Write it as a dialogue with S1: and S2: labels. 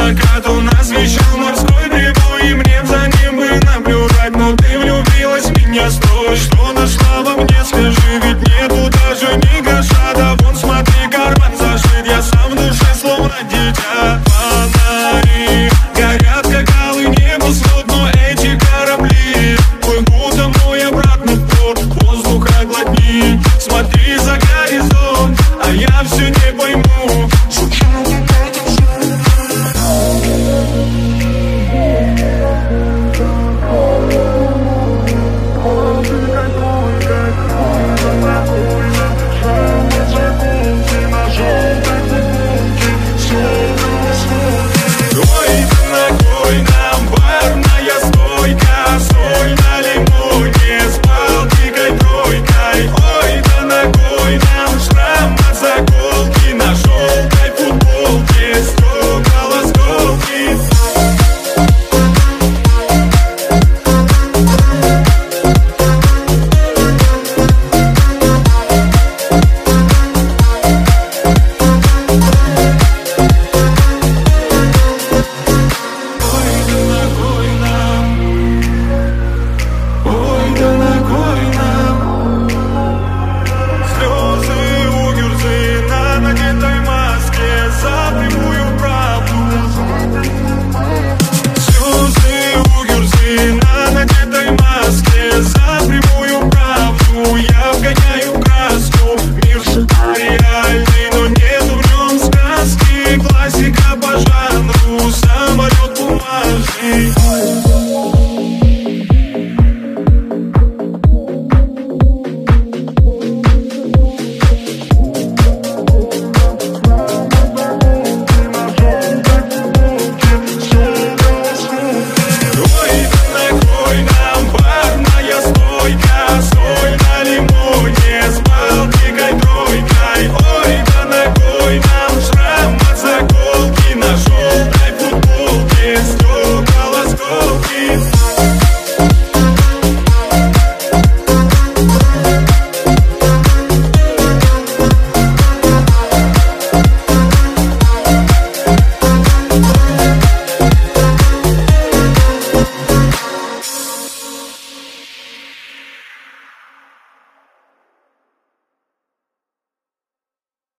S1: закат у нас вещал морской прибой, и мне за ним бы наблюдать. Но ты влюбилась в меня, стой, что нашла во мне, скажи, ведь нету даже ни гроша. Да вон смотри, карман зашит, я сам в душе словно дитя. Фонари горят, как алый небосвод, но эти корабли плывут домой обратно в порт. Воздух оглотни, смотри за горизонт, а я все не